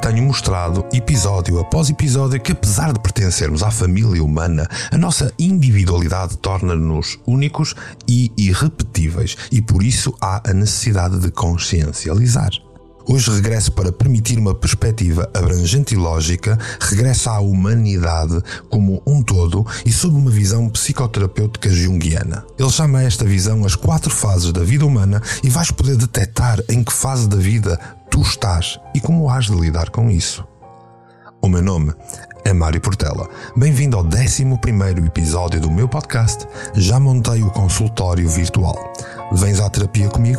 tenho mostrado, episódio após episódio, que apesar de pertencermos à família humana, a nossa individualidade torna-nos únicos e irrepetíveis, e por isso há a necessidade de consciencializar. Hoje regresso para permitir uma perspectiva abrangente e lógica, regresso à humanidade como um todo e sob uma visão psicoterapêutica junguiana. Ele chama esta visão as 4 fases da vida humana e vais poder detectar em que fase da vida tu estás e como has de lidar com isso. O meu nome é Mário Portela. Bem-vindo ao 11º episódio do meu podcast. Já montei o consultório virtual. Vens à terapia comigo?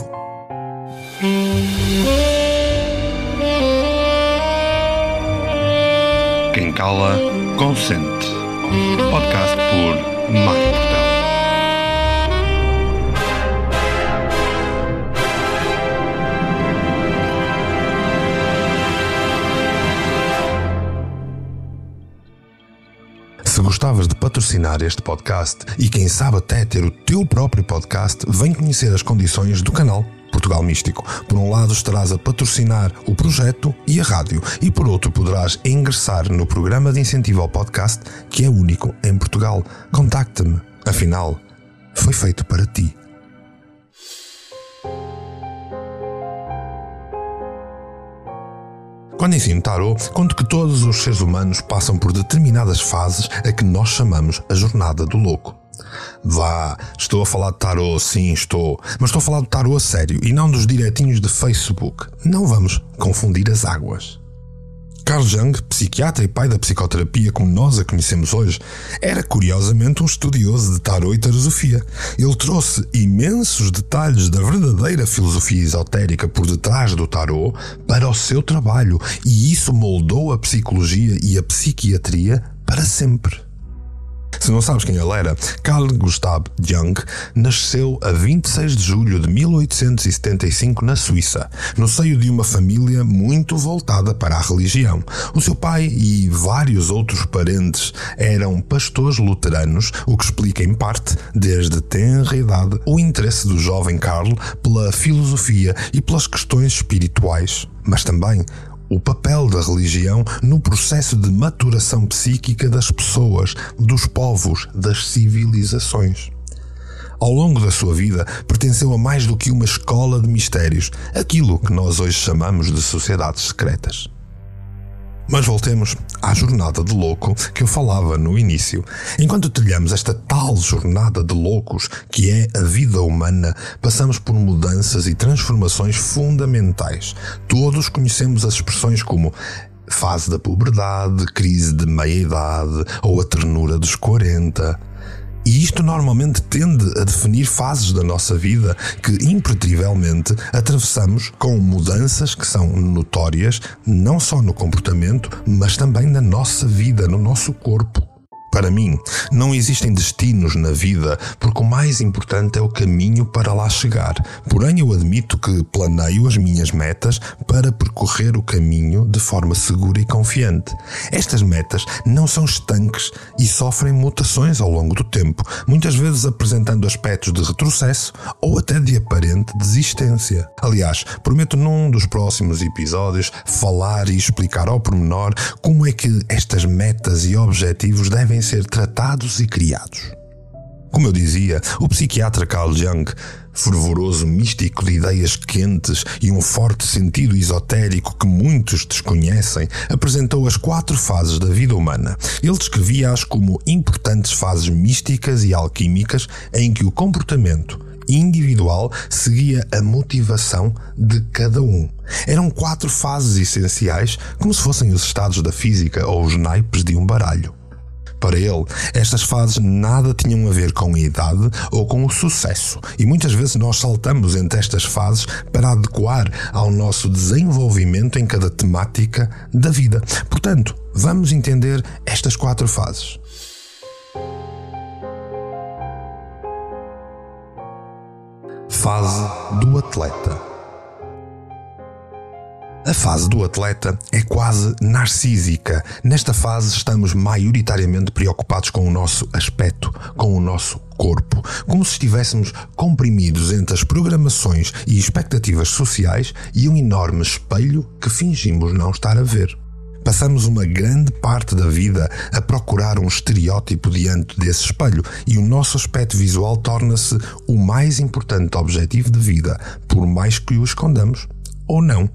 Quem cala, consente. Podcast por Mário Portela. Se gostavas de patrocinar este podcast e quem sabe até ter o teu próprio podcast, vem conhecer as condições do canal Portugal Místico. Por um lado estarás a patrocinar o projeto e a rádio e por outro poderás ingressar no programa de incentivo ao podcast que é único em Portugal. Contacte-me, afinal, foi feito para ti. Quando ensino tarot, conto que todos os seres humanos passam por determinadas fases a que nós chamamos a jornada do louco. Vá, estou a falar de tarot, sim estou, mas estou a falar de tarot a sério e não dos diretinhos de Facebook. Não vamos confundir as águas. Carl Jung, psiquiatra e pai da psicoterapia como nós a conhecemos hoje, era curiosamente um estudioso de tarot e tarosofia. Ele trouxe imensos detalhes da verdadeira filosofia esotérica por detrás do tarot para o seu trabalho e isso moldou a psicologia e a psiquiatria para sempre. Se não sabes quem ele era, Carl Gustav Jung nasceu a 26 de julho de 1875 na Suíça, no seio de uma família muito voltada para a religião. O seu pai e vários outros parentes eram pastores luteranos, o que explica em parte, desde tenra idade, o interesse do jovem Carl pela filosofia e pelas questões espirituais, mas também o papel da religião no processo de maturação psíquica das pessoas, dos povos, das civilizações. Ao longo da sua vida, pertenceu a mais do que uma escola de mistérios, aquilo que nós hoje chamamos de sociedades secretas. Mas voltemos à jornada de louco que eu falava no início. Enquanto trilhamos esta tal jornada de loucos que é a vida humana, passamos por mudanças e transformações fundamentais. Todos conhecemos as expressões como fase da puberdade, crise de meia-idade ou a ternura dos 40. E isto normalmente tende a definir fases da nossa vida que, impreterivelmente, atravessamos com mudanças que são notórias não só no comportamento, mas também na nossa vida, no nosso corpo. Para mim, não existem destinos na vida, porque o mais importante é o caminho para lá chegar. Porém, eu admito que planeio as minhas metas para percorrer o caminho de forma segura e confiante. Estas metas não são estanques e sofrem mutações ao longo do tempo, muitas vezes apresentando aspectos de retrocesso ou até de aparente desistência. Aliás, prometo num dos próximos episódios falar e explicar ao pormenor como é que estas metas e objetivos devem ser tratados e criados. Como eu dizia, o psiquiatra Carl Jung, fervoroso místico de ideias quentes e um forte sentido esotérico que muitos desconhecem, apresentou as 4 fases da vida humana. Ele descrevia-as como importantes fases místicas e alquímicas em que o comportamento individual seguia a motivação de cada um. Eram 4 fases essenciais, como se fossem os estados da física ou os naipes de um baralho. Para ele, estas fases nada tinham a ver com a idade ou com o sucesso, e muitas vezes nós saltamos entre estas fases para adequar ao nosso desenvolvimento em cada temática da vida. Portanto, vamos entender estas 4 fases. Fase do atleta. A fase do atleta é quase narcísica. Nesta fase estamos maioritariamente preocupados com o nosso aspecto, com o nosso corpo, como se estivéssemos comprimidos entre as programações e expectativas sociais e um enorme espelho que fingimos não estar a ver. Passamos uma grande parte da vida a procurar um estereótipo diante desse espelho e o nosso aspecto visual torna-se o mais importante objetivo de vida, por mais que o escondamos ou não.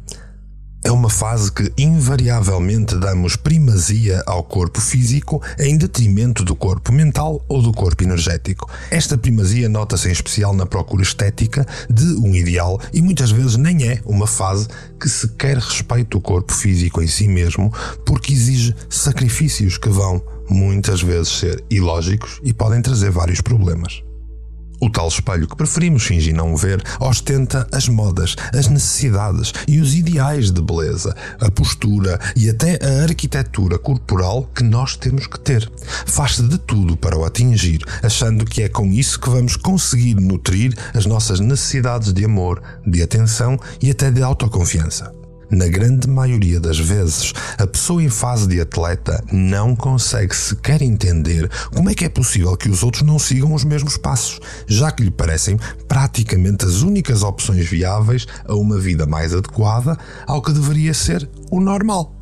É uma fase que invariavelmente damos primazia ao corpo físico em detrimento do corpo mental ou do corpo energético. Esta primazia nota-se em especial na procura estética de um ideal e muitas vezes nem é uma fase que sequer respeita o corpo físico em si mesmo, porque exige sacrifícios que vão muitas vezes ser ilógicos e podem trazer vários problemas. O tal espelho que preferimos fingir não ver ostenta as modas, as necessidades e os ideais de beleza, a postura e até a arquitetura corporal que nós temos que ter. Faz-se de tudo para o atingir, achando que é com isso que vamos conseguir nutrir as nossas necessidades de amor, de atenção e até de autoconfiança. Na grande maioria das vezes, a pessoa em fase de atleta não consegue sequer entender como é que é possível que os outros não sigam os mesmos passos, já que lhe parecem praticamente as únicas opções viáveis a uma vida mais adequada ao que deveria ser o normal.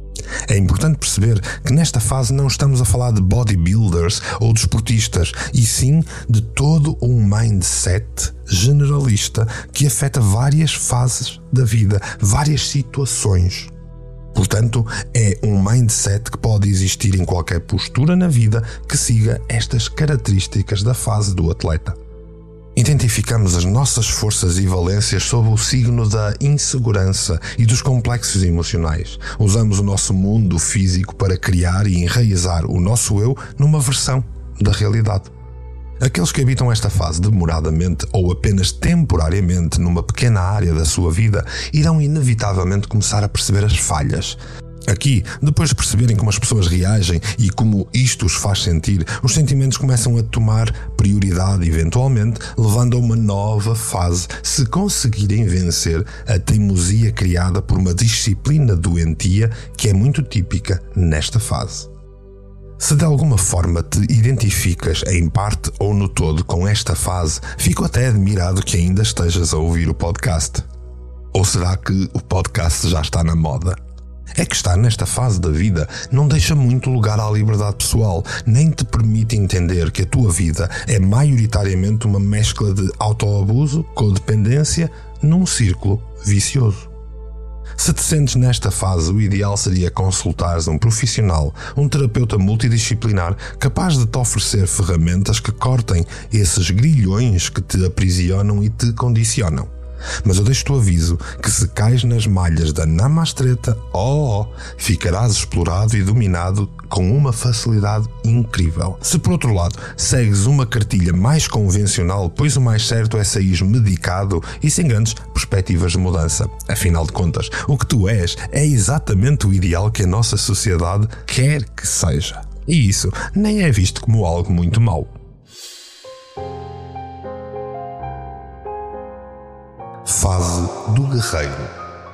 É importante perceber que nesta fase não estamos a falar de bodybuilders ou desportistas, e sim de todo um mindset generalista que afeta várias fases da vida, várias situações. Portanto, é um mindset que pode existir em qualquer postura na vida que siga estas características da fase do atleta. Identificamos as nossas forças e valências sob o signo da insegurança e dos complexos emocionais. Usamos o nosso mundo físico para criar e enraizar o nosso eu numa versão da realidade. Aqueles que habitam esta fase demoradamente ou apenas temporariamente numa pequena área da sua vida irão inevitavelmente começar a perceber as falhas. Aqui, depois de perceberem como as pessoas reagem e como isto os faz sentir, os sentimentos começam a tomar prioridade eventualmente, levando a uma nova fase se conseguirem vencer a teimosia criada por uma disciplina doentia que é muito típica nesta fase. Se de alguma forma te identificas em parte ou no todo com esta fase, fico até admirado que ainda estejas a ouvir o podcast. Ou será que o podcast já está na moda? É que estar nesta fase da vida não deixa muito lugar à liberdade pessoal, nem te permite entender que a tua vida é maioritariamente uma mescla de autoabuso, codependência, num círculo vicioso. Se te sentes nesta fase, o ideal seria consultares um profissional, um terapeuta multidisciplinar capaz de te oferecer ferramentas que cortem esses grilhões que te aprisionam e te condicionam. Mas eu deixo-te o aviso que se cais nas malhas da namastreta, ficarás explorado e dominado com uma facilidade incrível. Se por outro lado segues uma cartilha mais convencional, pois o mais certo é sair medicado e sem grandes perspectivas de mudança. Afinal de contas, o que tu és é exatamente o ideal que a nossa sociedade quer que seja. E isso nem é visto como algo muito mau. Fase do guerreiro.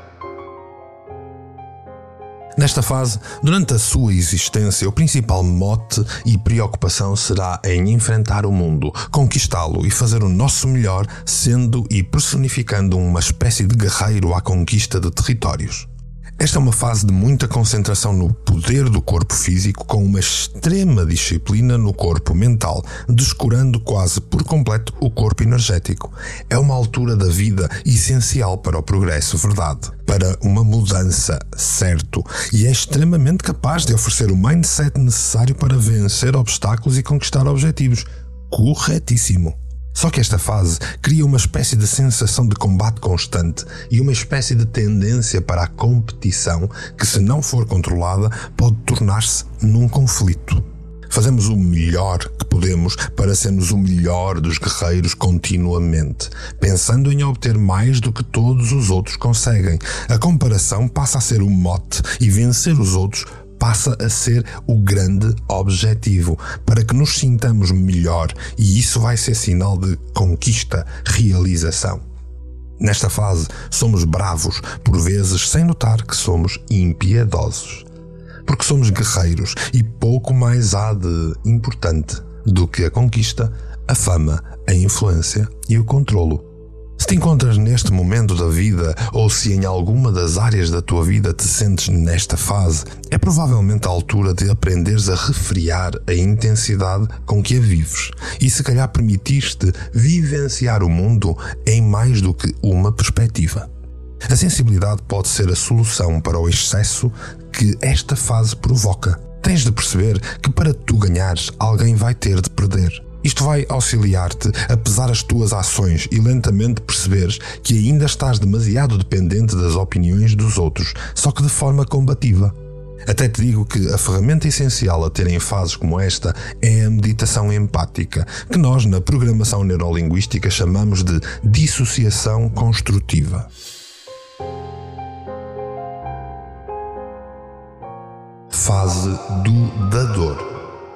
Nesta fase, durante a sua existência, o principal mote e preocupação será em enfrentar o mundo, conquistá-lo e fazer o nosso melhor, sendo e personificando uma espécie de guerreiro à conquista de territórios. Esta é uma fase de muita concentração no poder do corpo físico, com uma extrema disciplina no corpo mental, descurando quase por completo o corpo energético. É uma altura da vida essencial para o progresso, verdade, para uma mudança, certo, e é extremamente capaz de oferecer o mindset necessário para vencer obstáculos e conquistar objetivos. Corretíssimo. Só que esta fase cria uma espécie de sensação de combate constante e uma espécie de tendência para a competição que, se não for controlada, pode tornar-se num conflito. Fazemos o melhor que podemos para sermos o melhor dos guerreiros continuamente, pensando em obter mais do que todos os outros conseguem. A comparação passa a ser o mote e vencer os outros passa a ser o grande objetivo, para que nos sintamos melhor, e isso vai ser sinal de conquista, realização. Nesta fase, somos bravos, por vezes sem notar que somos impiedosos. Porque somos guerreiros e pouco mais há de importante do que a conquista, a fama, a influência e o controlo. Se te encontras neste momento da vida ou se em alguma das áreas da tua vida te sentes nesta fase, é provavelmente a altura de aprenderes a refriar a intensidade com que a vives e se calhar permitiste vivenciar o mundo em mais do que uma perspectiva. A sensibilidade pode ser a solução para o excesso que esta fase provoca. Tens de perceber que para tu ganhares, alguém vai ter de perder. Isto vai auxiliar-te a pesar as tuas ações e lentamente perceberes que ainda estás demasiado dependente das opiniões dos outros, só que de forma combativa. Até te digo que a ferramenta essencial a ter em fases como esta é a meditação empática, que nós na programação neurolinguística chamamos de dissociação construtiva. Fase do dador.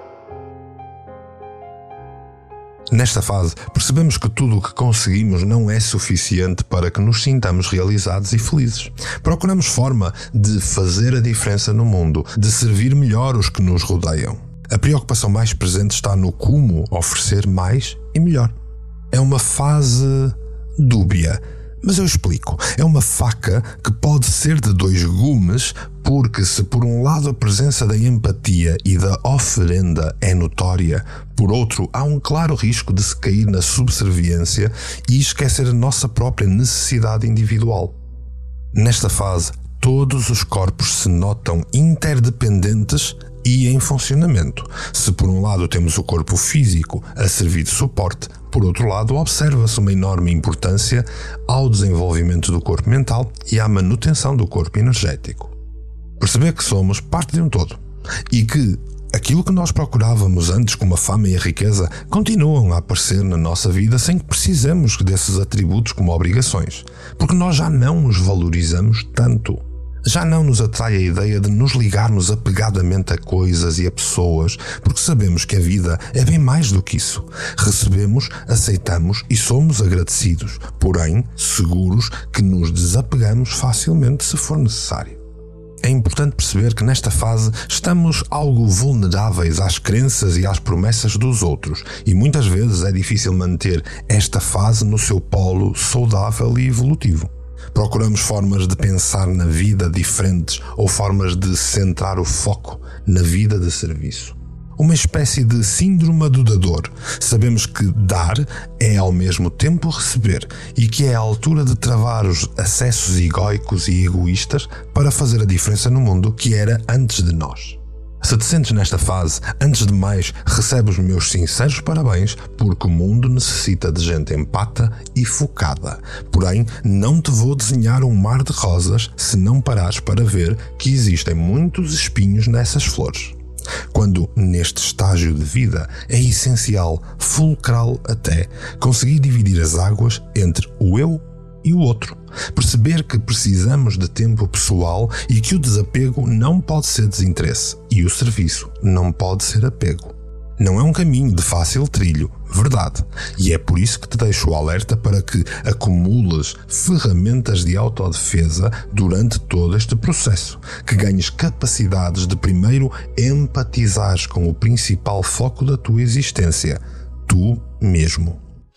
Nesta fase, percebemos que tudo o que conseguimos não é suficiente para que nos sintamos realizados e felizes. Procuramos forma de fazer a diferença no mundo, de servir melhor os que nos rodeiam. A preocupação mais presente está no como oferecer mais e melhor. É uma fase dúbia, mas eu explico. É uma faca que pode ser de dois gumes, porque se por um lado a presença da empatia e da oferenda é notória, por outro há um claro risco de se cair na subserviência e esquecer a nossa própria necessidade individual. Nesta fase, todos os corpos se notam interdependentes e em funcionamento. Se por um lado temos o corpo físico a servir de suporte, por outro lado observa-se uma enorme importância ao desenvolvimento do corpo mental e à manutenção do corpo energético. Perceber que somos parte de um todo e que aquilo que nós procurávamos antes como a fama e a riqueza continuam a aparecer na nossa vida sem que precisemos desses atributos como obrigações, porque nós já não os valorizamos tanto. Já não nos atrai a ideia de nos ligarmos apegadamente a coisas e a pessoas, porque sabemos que a vida é bem mais do que isso. Recebemos, aceitamos e somos agradecidos, porém seguros que nos desapegamos facilmente se for necessário. É importante perceber que nesta fase estamos algo vulneráveis às crenças e às promessas dos outros e muitas vezes é difícil manter esta fase no seu polo saudável e evolutivo. Procuramos formas de pensar na vida diferentes ou formas de centrar o foco na vida de serviço. Uma espécie de síndrome do dador. Sabemos que dar é ao mesmo tempo receber e que é a altura de travar os acessos egóicos e egoístas para fazer a diferença no mundo que era antes de nós. Se te sentes nesta fase, antes de mais, recebe os meus sinceros parabéns, porque o mundo necessita de gente empata e focada. Porém, não te vou desenhar um mar de rosas se não parares para ver que existem muitos espinhos nessas flores. Quando, neste estágio de vida, é essencial, fulcral até, conseguir dividir as águas entre o eu e o outro. Perceber que precisamos de tempo pessoal e que o desapego não pode ser desinteresse e o serviço não pode ser apego. Não é um caminho de fácil trilho, verdade, e é por isso que te deixo o alerta para que acumules ferramentas de autodefesa durante todo este processo, que ganhes capacidades de primeiro empatizares com o principal foco da tua existência, tu mesmo.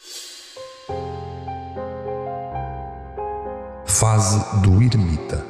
Fase do ermita.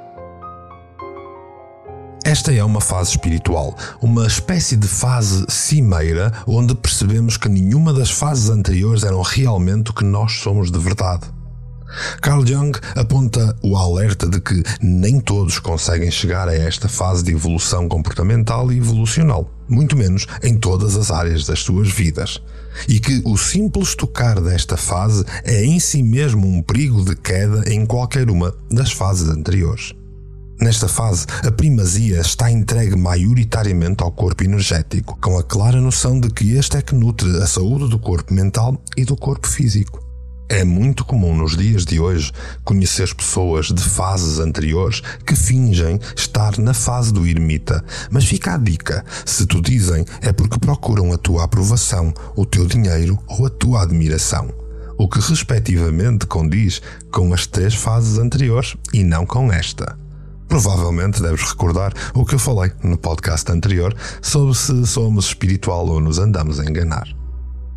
Esta é uma fase espiritual, uma espécie de fase cimeira onde percebemos que nenhuma das fases anteriores eram realmente o que nós somos de verdade. Carl Jung aponta o alerta de que nem todos conseguem chegar a esta fase de evolução comportamental e evolucional, muito menos em todas as áreas das suas vidas, e que o simples tocar desta fase é em si mesmo um perigo de queda em qualquer uma das fases anteriores. Nesta fase, a primazia está entregue maioritariamente ao corpo energético, com a clara noção de que este é que nutre a saúde do corpo mental e do corpo físico. É muito comum nos dias de hoje conhecer pessoas de fases anteriores que fingem estar na fase do ermita, mas fica a dica, se te dizem é porque procuram a tua aprovação, o teu dinheiro ou a tua admiração, o que respectivamente condiz com as 3 fases anteriores e não com esta. Provavelmente deves recordar o que eu falei no podcast anterior sobre se somos espiritual ou nos andamos a enganar.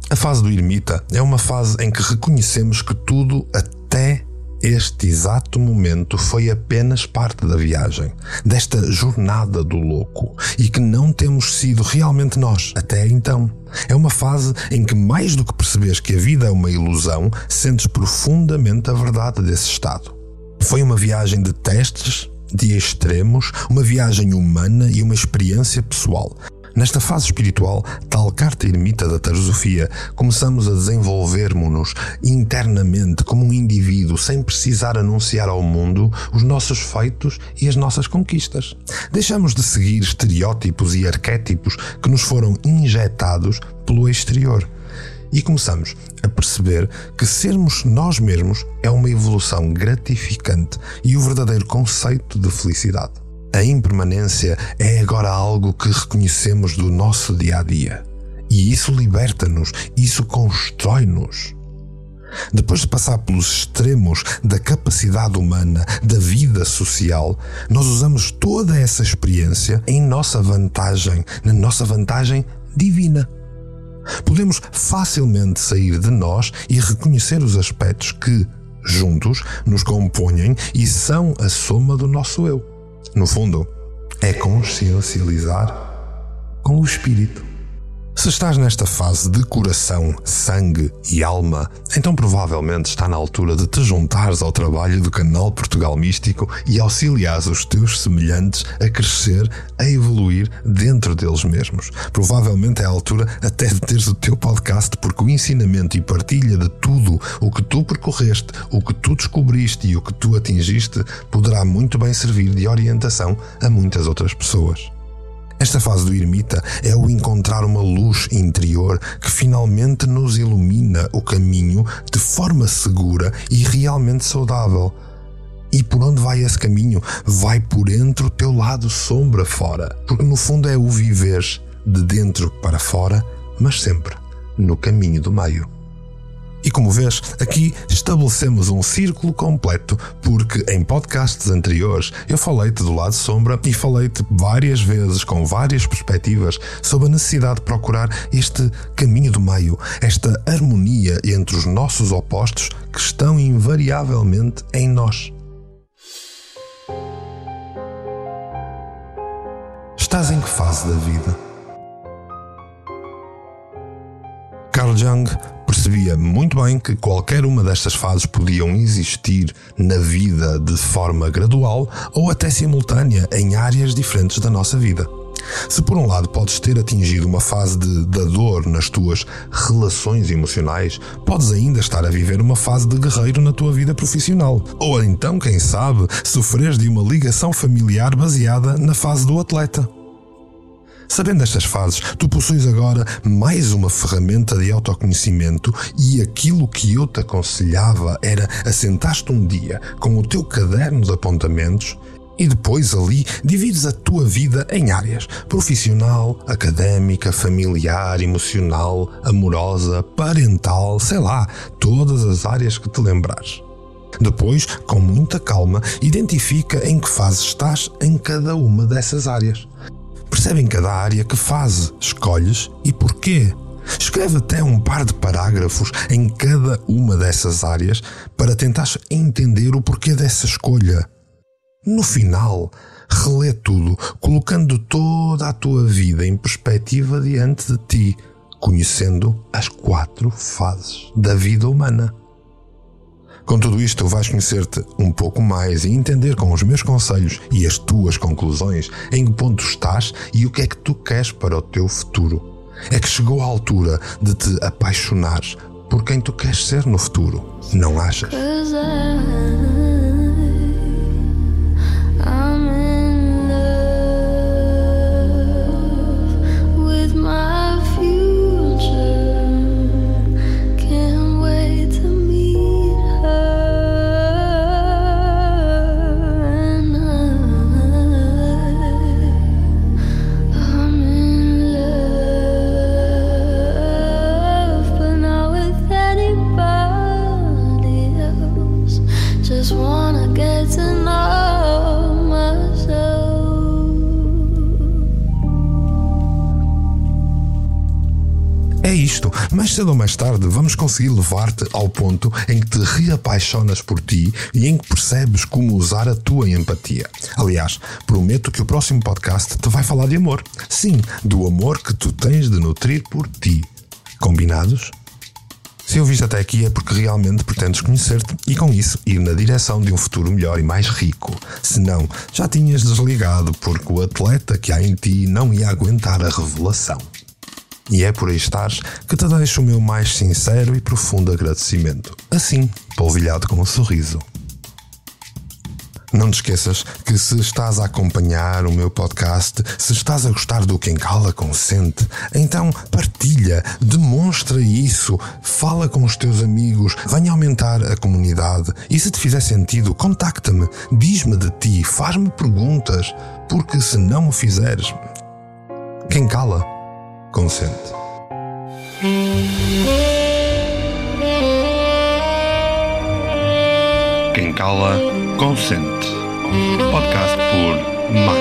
A fase do ermita é uma fase em que reconhecemos que tudo até este exato momento foi apenas parte da viagem, desta jornada do louco, e que não temos sido realmente nós até então. É uma fase em que, mais do que perceberes que a vida é uma ilusão, sentes profundamente a verdade desse estado. Foi uma viagem de testes, de extremos, uma viagem humana e uma experiência pessoal. Nesta fase espiritual, tal carta ermita da Teosofia, começamos a desenvolvermos-nos internamente como um indivíduo, sem precisar anunciar ao mundo os nossos feitos e as nossas conquistas. Deixamos de seguir estereótipos e arquétipos que nos foram injetados pelo exterior. E começamos a perceber que sermos nós mesmos é uma evolução gratificante e o verdadeiro conceito de felicidade. A impermanência é agora algo que reconhecemos do nosso dia-a-dia. E isso liberta-nos, isso constrói-nos. Depois de passar pelos extremos da capacidade humana, da vida social, nós usamos toda essa experiência em nossa vantagem, na nossa vantagem divina. Podemos facilmente sair de nós e reconhecer os aspectos que, juntos, nos compõem e são a soma do nosso eu. No fundo, é consciencializar com o espírito. Se estás nesta fase de coração, sangue e alma, então provavelmente está na altura de te juntares ao trabalho do canal Portugal Místico e auxiliares os teus semelhantes a crescer, a evoluir dentro deles mesmos. Provavelmente é a altura até de teres o teu podcast, porque o ensinamento e partilha de tudo o que tu percorreste, o que tu descobriste e o que tu atingiste poderá muito bem servir de orientação a muitas outras pessoas. Esta fase do ermita é o encontrar uma luz interior que finalmente nos ilumina o caminho de forma segura e realmente saudável. E por onde vai esse caminho? Vai por entre o teu lado sombra fora, porque no fundo é o viver de dentro para fora, mas sempre no caminho do meio. E como vês, aqui estabelecemos um círculo completo, porque em podcasts anteriores eu falei-te do lado sombra e falei-te várias vezes com várias perspectivas sobre a necessidade de procurar este caminho do meio, esta harmonia entre os nossos opostos que estão invariavelmente em nós. Estás em que fase da vida? Carl Jung percebia muito bem que qualquer uma destas fases podiam existir na vida de forma gradual ou até simultânea em áreas diferentes da nossa vida. Se por um lado podes ter atingido uma fase da dor nas tuas relações emocionais, podes ainda estar a viver uma fase de guerreiro na tua vida profissional. Ou então, quem sabe, sofreres de uma ligação familiar baseada na fase do atleta. Sabendo estas fases, tu possuis agora mais uma ferramenta de autoconhecimento e aquilo que eu te aconselhava era assentar-te um dia com o teu caderno de apontamentos e depois ali divides a tua vida em áreas: profissional, académica, familiar, emocional, amorosa, parental, sei lá, todas as áreas que te lembrares. Depois, com muita calma, identifica em que fase estás em cada uma dessas áreas. Percebe em cada área que fase escolhes e porquê. Escreve até um par de parágrafos em cada uma dessas áreas para tentar entender o porquê dessa escolha. No final, relê tudo, colocando toda a tua vida em perspectiva diante de ti, conhecendo as 4 fases da vida humana. Com tudo isto, vais conhecer-te um pouco mais e entender com os meus conselhos e as tuas conclusões em que ponto estás e o que é que tu queres para o teu futuro. É que chegou a altura de te apaixonares por quem tu queres ser no futuro, não achas? É isto, mais cedo ou mais tarde vamos conseguir levar-te ao ponto em que te reapaixonas por ti e em que percebes como usar a tua empatia. Aliás, prometo que o próximo podcast te vai falar de amor. Sim, do amor que tu tens de nutrir por ti. Combinados? Se ouviste até aqui é porque realmente pretendes conhecer-te e com isso ir na direção de um futuro melhor e mais rico. Se não, já tinhas desligado porque o atleta que há em ti não ia aguentar a revelação. E é por aí estares que te deixo o meu mais sincero e profundo agradecimento. Assim, polvilhado com um sorriso. Não te esqueças que se estás a acompanhar o meu podcast, se estás a gostar do Quem Cala Consente, então partilha, demonstra isso, fala com os teus amigos, venha aumentar a comunidade e se te fizer sentido, contacta-me, diz-me de ti, faz-me perguntas, porque se não o fizeres, quem cala, consente. Quem Cala Consente. Podcast por Marcos